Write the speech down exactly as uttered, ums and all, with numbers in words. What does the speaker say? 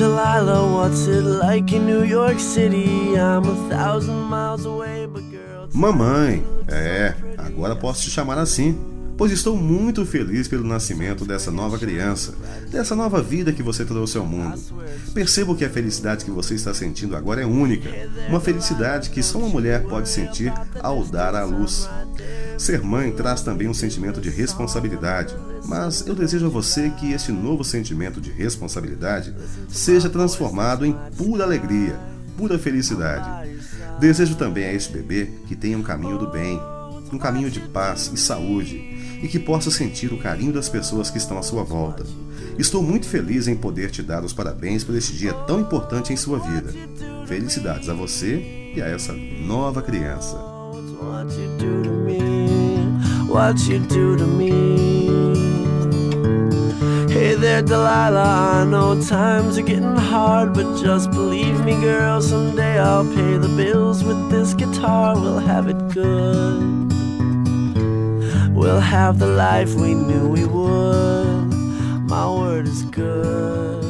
Delilah, what's it like in New York City? I'm a thousand miles away, but girl... Mamãe, é, agora posso te chamar assim, pois estou muito feliz pelo nascimento dessa nova criança, dessa nova vida que você trouxe ao mundo. Percebo que a felicidade que você está sentindo agora é única, uma felicidade que só uma mulher pode sentir ao dar à luz. Ser mãe traz também um sentimento de responsabilidade, mas eu desejo a você que este novo sentimento de responsabilidade seja transformado em pura alegria, pura felicidade. Desejo também a este bebê que tenha um caminho do bem, um caminho de paz e saúde, e que possa sentir o carinho das pessoas que estão à sua volta. Estou muito feliz em poder te dar os parabéns por este dia tão importante em sua vida. Felicidades a você e a essa nova criança. What you do to me, what you do to me. Hey there, Delilah, I know times are getting hard, but just believe me, girl, someday I'll pay the bills with this guitar. We'll have it good, we'll have the life we knew we would. My word is good.